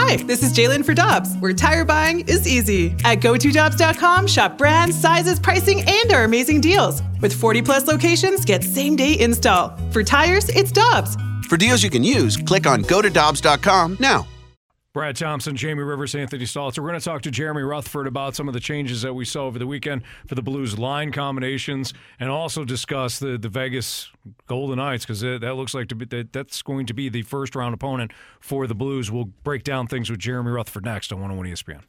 Hi, this is Jalen for Dobbs, where tire buying is easy. At GoToDobbs.com, shop brands, sizes, pricing, and our amazing deals. With 40-plus locations, get same-day install. For tires, it's Dobbs. For deals you can use, click on GoToDobbs.com now. Brad Thompson, Jamie Rivers, Anthony Stalter. We're going to talk to Jeremy Rutherford about some of the changes that we saw over the weekend for the Blues line combinations, and also discuss the Vegas Golden Knights, because that looks like that's going to be the first round opponent for the Blues. We'll break down things with Jeremy Rutherford next on 101 ESPN.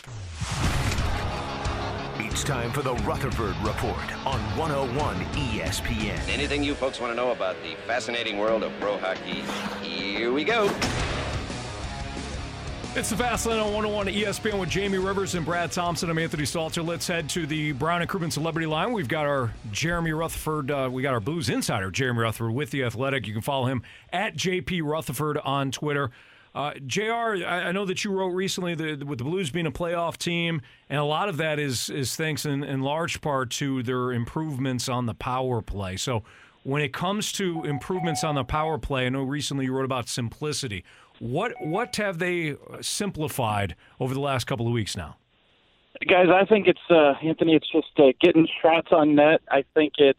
It's time for the Rutherford Report on 101 ESPN. Anything you folks want to know about the fascinating world of pro hockey, here we go. It's the Fast Lane on 101 ESPN with Jamie Rivers and Brad Thompson. I'm Anthony Stalter. Let's head to the Brown and Krugman Celebrity Line. We've got our Jeremy Rutherford. We got our Blues insider, Jeremy Rutherford, with The Athletic. You can follow him at JP Rutherford on Twitter. JR, I know that you wrote recently with the Blues being a playoff team, and a lot of that is thanks in large part to their improvements on the power play. So when it comes to improvements on the power play, I know recently you wrote about simplicity. What have they simplified over the last couple of weeks now? Guys, I think it's, Anthony, it's just getting shots on net. I think it's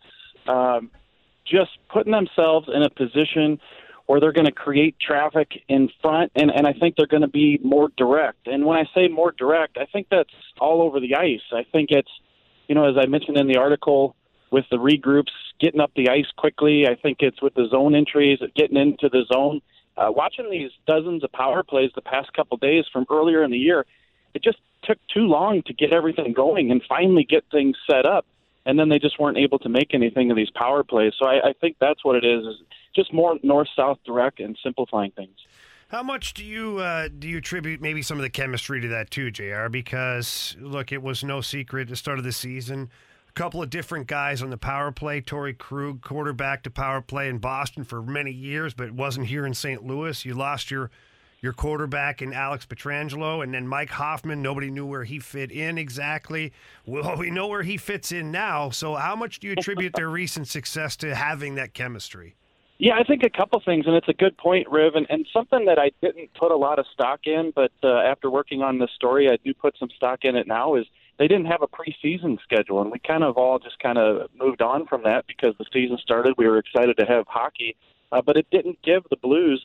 just putting themselves in a position where they're going to create traffic in front, and I think they're going to be more direct. And when I say more direct, I think that's all over the ice. I think it's, as I mentioned in the article, with the regroups, getting up the ice quickly. I think it's with the zone entries, getting into the zone. Watching these dozens of power plays the past couple days from earlier in the year, it just took too long to get everything going and finally get things set up, and then they just weren't able to make anything of these power plays. So I think that's what it is just more north-south direct and simplifying things. How much do you attribute maybe some of the chemistry to that too, JR? Because, look, it was no secret at the start of the season. A couple of different guys on the power play. Torrey Krug, quarterback to power play in Boston for many years, but wasn't here in St. Louis. You lost your quarterback in Alex Pietrangelo, and then Mike Hoffman. Nobody knew where he fit in exactly. Well, we know where he fits in now. So how much do you attribute their recent success to having that chemistry? Yeah, I think a couple things, and it's a good point, Riv, and something that I didn't put a lot of stock in, but after working on this story, I do put some stock in it now, is they didn't have a preseason schedule, and we kind of all just kind of moved on from that because the season started. We were excited to have hockey, but it didn't give the Blues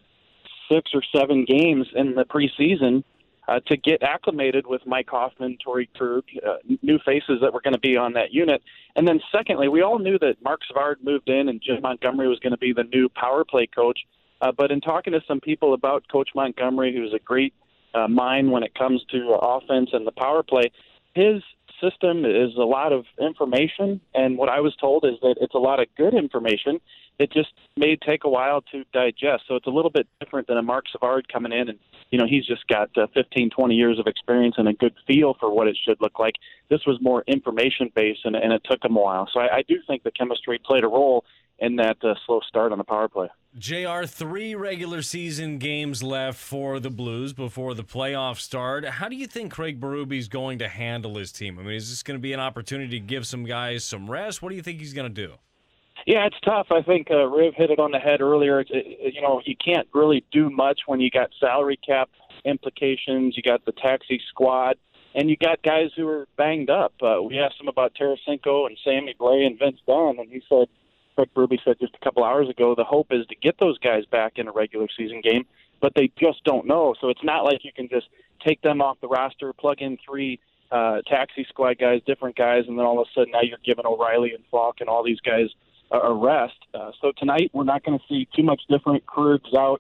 6 or 7 games in the preseason to get acclimated with Mike Hoffman, Torrey Krug, new faces that were going to be on that unit. And then secondly, we all knew that Mark Savard moved in and Jim Montgomery was going to be the new power play coach. But in talking to some people about Coach Montgomery, who's a great mind when it comes to offense and the power play, his system is a lot of information, and what I was told is that it's a lot of good information. It just may take a while to digest. So it's a little bit different than a Mark Savard coming in, and he's just got 15, 20 years of experience and a good feel for what it should look like. This was more information-based, and it took him a while. So I do think the chemistry played a role in that slow start on the power play. JR, 3 regular season games left for the Blues before the playoffs start. How do you think Craig Berube's going to handle his team? I mean, is this going to be an opportunity to give some guys some rest? What do you think he's going to do? Yeah, it's tough. I think Riv hit it on the head earlier. You can't really do much when you got salary cap implications, you got the taxi squad, and you got guys who are banged up. We asked him about Tarasenko and Sammy Blais and Vince Dunn, and he said, Craig Berube said just a couple hours ago, the hope is to get those guys back in a regular season game, but they just don't know. So it's not like you can just take them off the roster, plug in 3 taxi squad guys, different guys, and then all of a sudden now you're giving O'Reilly and Falk and all these guys a rest. So tonight we're not going to see too much different. Krug's out,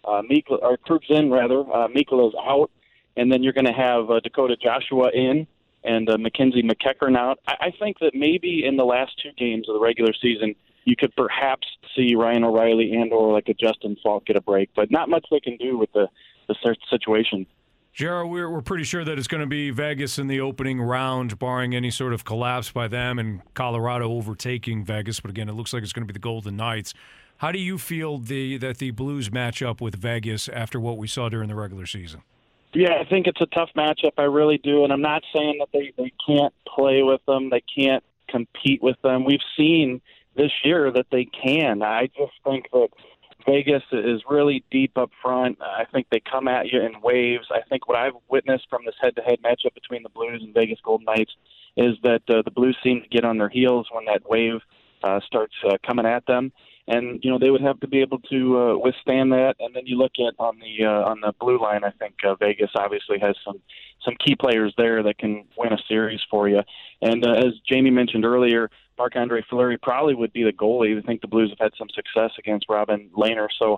Krug's in rather. Mikola's out, and then you're going to have Dakota Joshua in and Mackenzie McEachern out. I think that maybe in the last 2 games of the regular season you could perhaps see Ryan O'Reilly and or like a Justin Falk get a break, but not much they can do with the situation. Jared, we're pretty sure that it's going to be Vegas in the opening round, barring any sort of collapse by them and Colorado overtaking Vegas. But again, it looks like it's going to be the Golden Knights. How do you feel that the Blues match up with Vegas after what we saw during the regular season? Yeah, I think it's a tough matchup. I really do. And I'm not saying that they can't play with them. They can't compete with them. We've seen this year that they can. I just think that Vegas is really deep up front. I think they come at you in waves. I think what I've witnessed from this head-to-head matchup between the Blues and Vegas Golden Knights is that the Blues seem to get on their heels when that wave starts coming at them. And, they would have to be able to withstand that. And then you look at on the blue line, I think Vegas obviously has some key players there that can win a series for you. And as Jamie mentioned earlier, Marc-Andre Fleury probably would be the goalie. I think the Blues have had some success against Robin Lehner. So,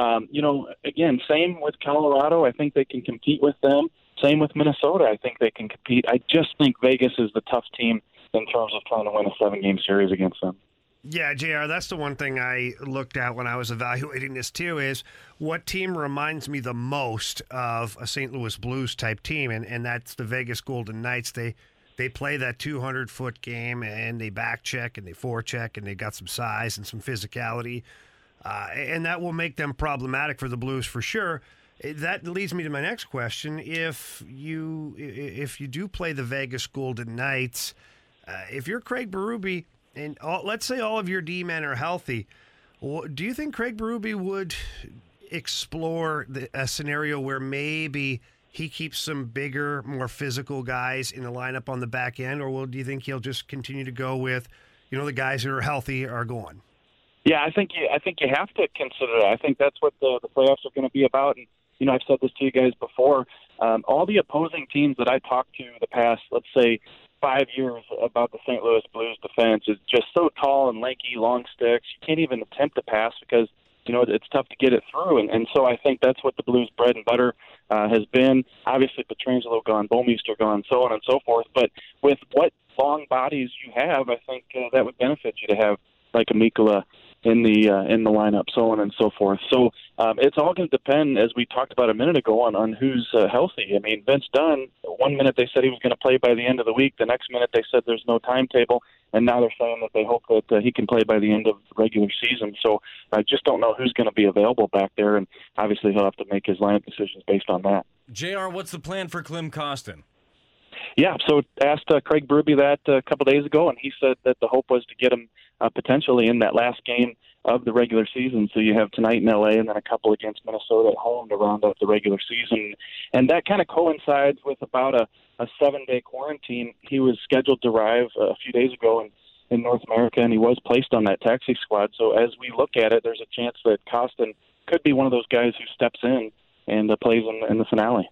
again, same with Colorado. I think they can compete with them. Same with Minnesota. I think they can compete. I just think Vegas is the tough team in terms of trying to win a 7-game series against them. Yeah, JR, that's the one thing I looked at when I was evaluating this too, is what team reminds me the most of a St. Louis Blues type team, and that's the Vegas Golden Knights. They play that 200-foot game, and they back check and they forecheck, and they got some size and some physicality, and that will make them problematic for the Blues for sure. That leads me to my next question. If you do play the Vegas Golden Knights, if you're Craig Berube, and let's say all of your D-men are healthy, do you think Craig Berube would explore a scenario where maybe he keeps some bigger, more physical guys in the lineup on the back end, or do you think he'll just continue to go with, the guys that are healthy are going? Yeah, I think you have to consider that. I think that's what the playoffs are going to be about. And I've said this to you guys before. All the opposing teams that I talked to the past, let's say, 5 years about the St. Louis Blues defense is just so tall and lanky, long sticks. You can't even attempt to pass because, it's tough to get it through. And so I think that's what the Blues' bread and butter has been. Obviously, Pietrangelo gone, Bouwmeester gone, so on and so forth. But with what long bodies you have, I think that would benefit you to have like a Mikkola in the lineup, so on and so forth. So it's all going to depend, as we talked about a minute ago, on who's healthy. I mean, Vince Dunn, 1 minute they said he was going to play by the end of the week. The next minute they said there's no timetable. And now they're saying that they hope that he can play by the end of the regular season. So I just don't know who's going to be available back there. And obviously he'll have to make his lineup decisions based on that. JR, what's the plan for Klim Kostin? Yeah, so asked Craig Berube that a couple days ago, and he said that the hope was to get him potentially in that last game of the regular season. So you have tonight in L.A. and then a couple against Minnesota at home to round out the regular season. And that kind of coincides with about a 7-day quarantine. He was scheduled to arrive a few days ago in North America, and he was placed on that taxi squad. So as we look at it, there's a chance that Kostin could be one of those guys who steps in and plays in the finale.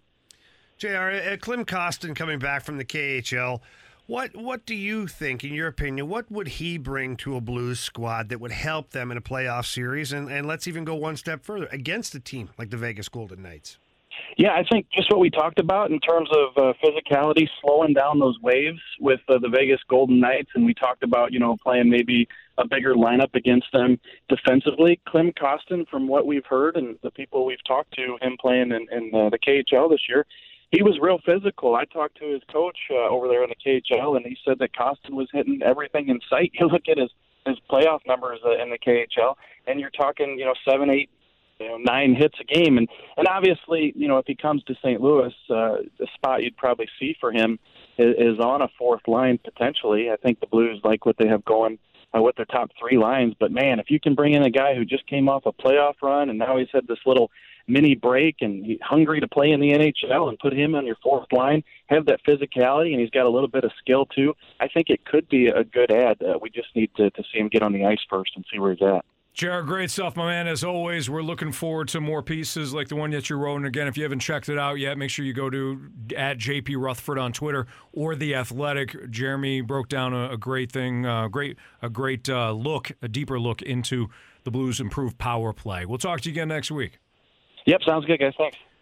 JR, Klim Kostin coming back from the KHL, what do you think, in your opinion, what would he bring to a Blues squad that would help them in a playoff series? And let's even go one step further, against a team like the Vegas Golden Knights. Yeah, I think just what we talked about in terms of physicality, slowing down those waves with the Vegas Golden Knights, and we talked about, playing maybe a bigger lineup against them defensively. Klim Kostin, from what we've heard and the people we've talked to, him playing in the KHL this year, he was real physical. I talked to his coach over there in the KHL, and he said that Kostin was hitting everything in sight. You look at his playoff numbers in the KHL, and you're talking, 7, 8, 9 hits a game. And obviously, if he comes to St. Louis, the spot you'd probably see for him is on a fourth line potentially. I think the Blues like what they have going with their top 3 lines. But, man, if you can bring in a guy who just came off a playoff run and now he's had this little mini break and he's hungry to play in the NHL and put him on your fourth line, have that physicality, and he's got a little bit of skill too, I think it could be a good add. We just need to see him get on the ice first and see where he's at. Jared, great stuff, my man. As always, we're looking forward to more pieces like the one that you wrote. And again, if you haven't checked it out yet, make sure you go to @JP Rutherford on Twitter or The Athletic. Jeremy broke down a great thing, a great look, a deeper look into the Blues' improved power play. We'll talk to you again next week. Yep, sounds good, guys. Thanks.